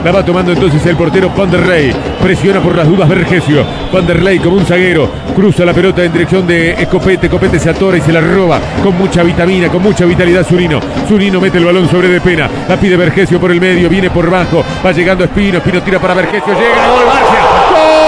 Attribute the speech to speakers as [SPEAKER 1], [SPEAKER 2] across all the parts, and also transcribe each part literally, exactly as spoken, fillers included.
[SPEAKER 1] La va tomando entonces el portero Vanderlei. Presiona por las dudas Vergesio. Vanderlei como un zaguero. Cruza la pelota en dirección de Escopete. Copete se atora y se la roba con mucha vitamina, con mucha vitalidad Zunino. Zunino mete el balón sobre De Pena. La pide Vergesio por el medio. Viene por bajo. Va llegando Espino. Espino tira para Vergesio. Llega. Gol Barcia. ¡Gol!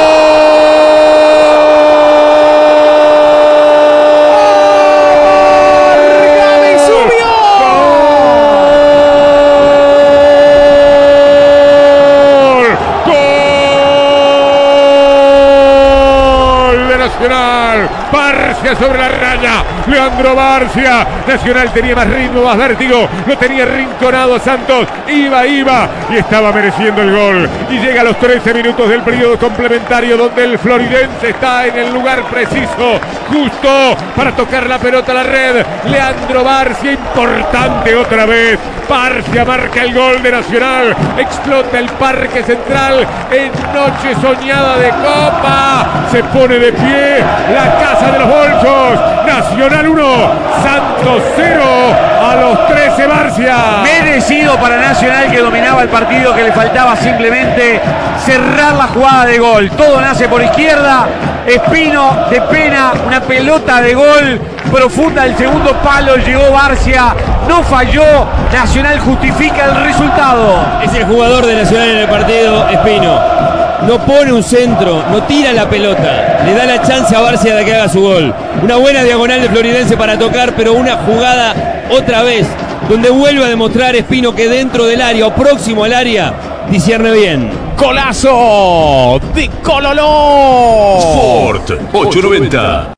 [SPEAKER 1] Nacional, Barcia sobre la raya, Leandro Barcia. Nacional tenía más ritmo, más vértigo, lo tenía rinconado a Santos, iba, iba y estaba mereciendo el gol. Y llega a los trece minutos del periodo complementario donde el floridense está en el lugar preciso, justo para tocar la pelota a la red. Leandro Barcia, importante otra vez. Barcia marca el gol de Nacional, explota el Parque Central en noche soñada de Copa. Se pone de pie la Casa de los Bolsos. Nacional uno, Santos cero a los trece Barcia.
[SPEAKER 2] Merecido para Nacional, que dominaba el partido, que le faltaba simplemente cerrar la jugada de gol. Todo nace por izquierda. Espino, De Pena, una pelota de gol profunda del segundo palo, llegó Barcia, no falló. Nacional justifica el resultado.
[SPEAKER 3] Es el jugador de Nacional en el partido, Espino. No pone un centro, no tira la pelota, le da la chance a Barcia de que haga su gol. Una buena diagonal de Floridense para tocar, pero una jugada otra vez donde vuelve a demostrar Espino que dentro del área o próximo al área discierne bien.
[SPEAKER 4] Golazo de Cololó.
[SPEAKER 5] Sport ochocientos noventa.